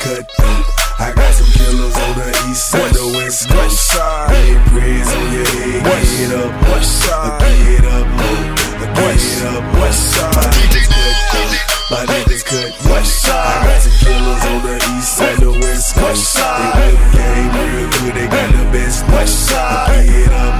cut throat. I got some killers on the east side, the west coast. Big prayers on your head, get up, get up, get up, west side. My niggas cut throat, my niggas cut throat. I got some killers on the east side, the west coast. They whip game real good, they got the best west side. Get up,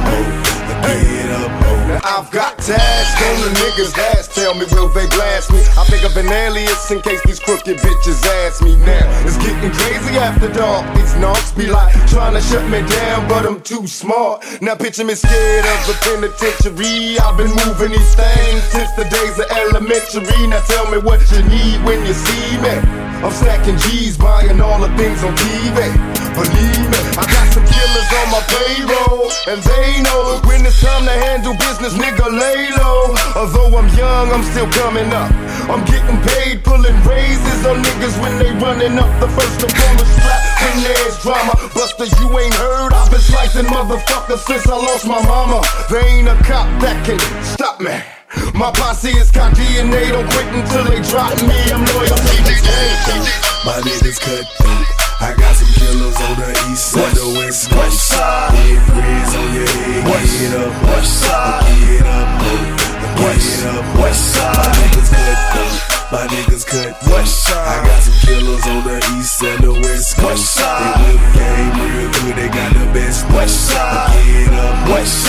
get up, now I've got to ask on the niggas' ass, tell me will they blast me? I think of an alias in case these crooked bitches ask me now. It's getting crazy after dark, these knocks be like trying to shut me down, but I'm too smart. Now picture me scared of the penitentiary. I've been moving these things since the days of elementary. Now tell me what you need when you see me. I'm stacking G's, buying all the things on TV. Believe me, I got some killers on my payroll, and they know when it's time to handle business, nigga, lay low. Although I'm young, I'm still coming up. I'm getting paid, pulling raises on niggas when they running up the first to pull the strap. When there's drama, Buster, you ain't heard. I've been slicing motherfuckers since I lost my mama. There ain't a cop that can stop me. My posse is cocky and they don't quit until they drop me. I'm loyal to the game. My niggas cut throat. I got some killers on the east side, the west coast. Big prayers on your head, get up, get up, get up, west side. My niggas cut throat, my niggas cut throat. I got some killers on the east and the west coast. They whip game real good, they got the best west side. Get up,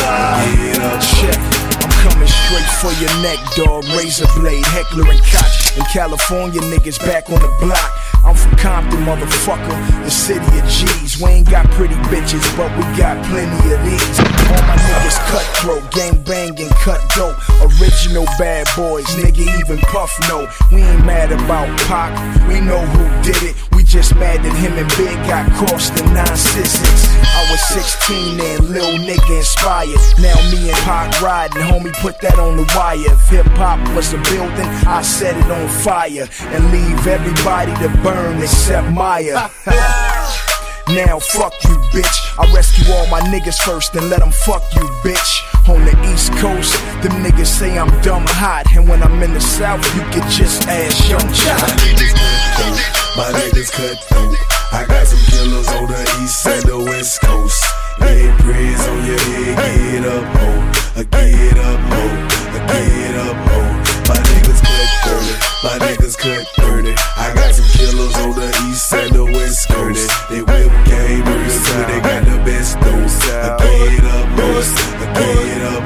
get up, check. Coming straight for your neck, dog. Razor blade, heckler and Koch. In California, niggas back on the block. I'm from Compton, motherfucker, the city of G's. We ain't got pretty bitches, but we got plenty of these. All my niggas cutthroat, gang banging, cut dope. Original bad boys, nigga, even Puff know. We ain't mad about Pac, we know who did it. We just mad that him and Big got crossed in 9 sisters. I was 16 then, lil nigga inspired. Now me and Pac riding, homie, put that on the wire. If hip-hop was a building, I set it on fire and leave everybody to burn except Maya. Now fuck you, bitch. I rescue all my niggas first and let them fuck you, bitch. On the East Coast, them niggas say I'm dumb hot, and when I'm in the South, you can just ask Young Chop. My niggas cut throat. I got some killers on the east and the west coast. Big prayers on your head, get up, get up, get up, My niggas cut 30, my niggas cut 30. I got some killers on the east and the west coast. They whip game real good, they got the best dose. Get up, get up,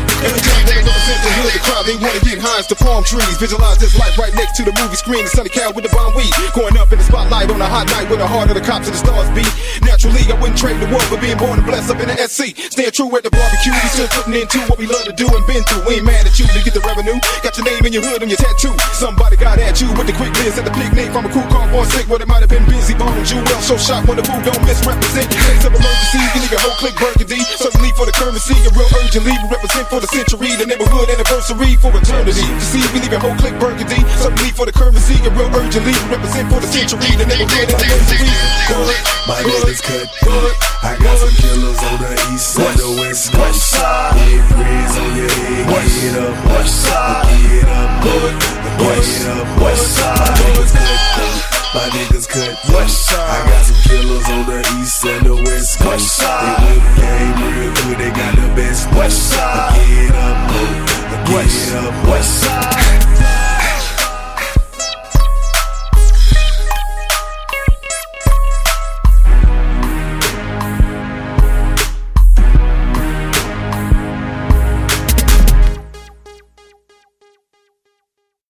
the hood, the crowd, they wanna get high as the palm trees. Visualize this life right next to the movie screen. The sunny cow with the bomb weed, going up in the spotlight on a hot night with the heart of the cops and the stars beat. Naturally, I wouldn't trade the world for being born and blessed up in the SC. Staying true at the barbecue, we still putting into what we love to do and been through. We ain't mad at you to get the revenue. Got your name in your hood on your tattoo. Somebody got at you with the quick list at the picnic from a cool car born sick. What it might have been busy, balling Jewel. So shot when the food don't misrepresent. Case of emergency, you leave your whole clique burgundy. Suddenly for the currency, a real urgently. We represent for the century, the neighborhood anniversary for eternity. You see, we leave your whole clique burgundy. Suddenly for the currency, a real urgently. We represent for the century, the neighborhood anniversary. My niggas cut throat. I got some killers on the east and the west coast. Big prayers on your head, get up, get up, get up, west side. My niggas cut throat. My niggas cut throat. I got some killers on the east and the west coast. They whip game